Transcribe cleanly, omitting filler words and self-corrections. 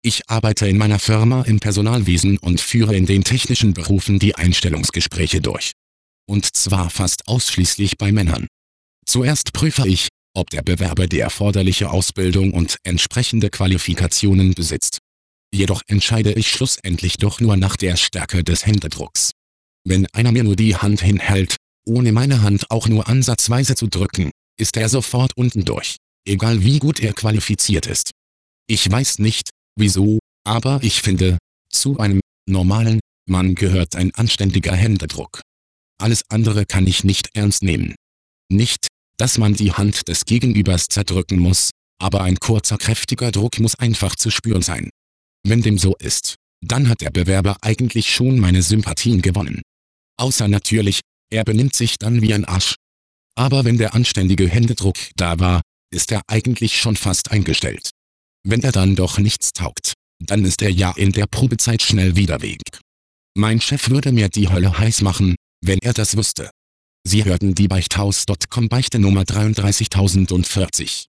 Ich arbeite in meiner Firma im Personalwesen und führe in den technischen Berufen die Einstellungsgespräche durch. Und zwar fast ausschließlich bei Männern. Zuerst prüfe ich, ob der Bewerber die erforderliche Ausbildung und entsprechende Qualifikationen besitzt. Jedoch entscheide ich schlussendlich doch nur nach der Stärke des Händedrucks. Wenn einer mir nur die Hand hinhält, ohne meine Hand auch nur ansatzweise zu drücken, ist er sofort unten durch, egal wie gut er qualifiziert ist. Ich weiß nicht, wieso, aber ich finde, zu einem normalen Mann gehört ein anständiger Händedruck. Alles andere kann ich nicht ernst nehmen. Nicht, dass man die Hand des Gegenübers zerdrücken muss, aber ein kurzer kräftiger Druck muss einfach zu spüren sein. Wenn dem so ist, dann hat der Bewerber eigentlich schon meine Sympathien gewonnen. Außer natürlich, er benimmt sich dann wie ein Arsch. Aber wenn der anständige Händedruck da war, ist er eigentlich schon fast eingestellt. Wenn er dann doch nichts taugt, dann ist er ja in der Probezeit schnell wieder weg. Mein Chef würde mir die Hölle heiß machen, wenn er das wüsste. Sie hörten die Beichthaus.com Beichte Nummer 33040.